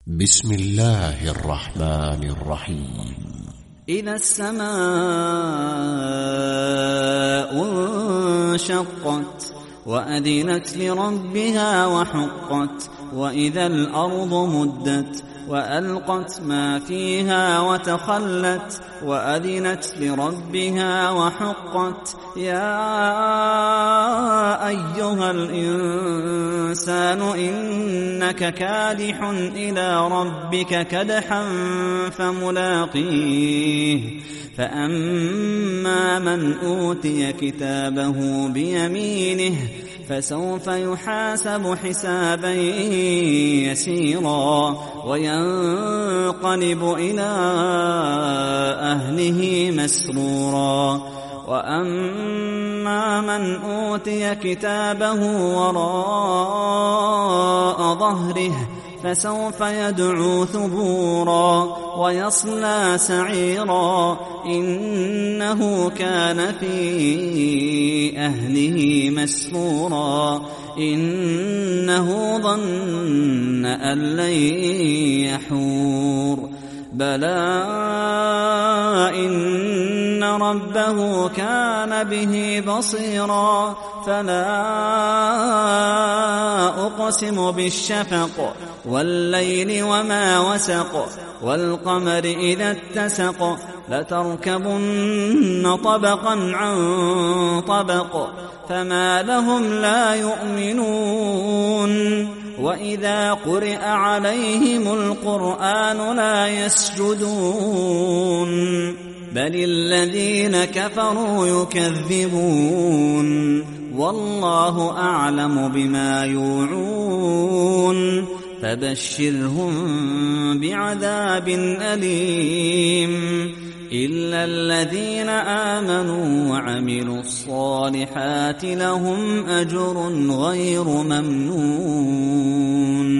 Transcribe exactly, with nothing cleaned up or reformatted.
بسم الله الرحمن الرحيم. إذا السماء انشقت وأذنت لربها وحقت وإذا الأرض مدت وألقت ما فيها وتخلت وأذنت لربها وحقت يا أيها الإنسان إنك كادح إلى ربك كدحا فملاقيه فأما من أوتي كتابه بيمينه فسوف يحاسب حسابا يسيرا وينقلب إلى أهله مسرورا وأما من أوتي كتابه وراء ظهره فسوف يدعو ثبورا ويصلى سعيرا إنه كان في أهله مسرورا إنه ظن أن لن يحور بلى إن ربه كان به بصيرا فلا أقسم بالشفق والليل وما وسق والقمر إذا اتسق لتركبن طبقا عن طبق فما لهم لا يؤمنون وإذا قرئ عليهم القرآن لا يسجدون بل الذين كفروا يكذبون والله أعلم بما يوعون فبشرهم بعذاب أليم إلا الذين آمنوا وعملوا الصالحات لهم أجر غير ممنون.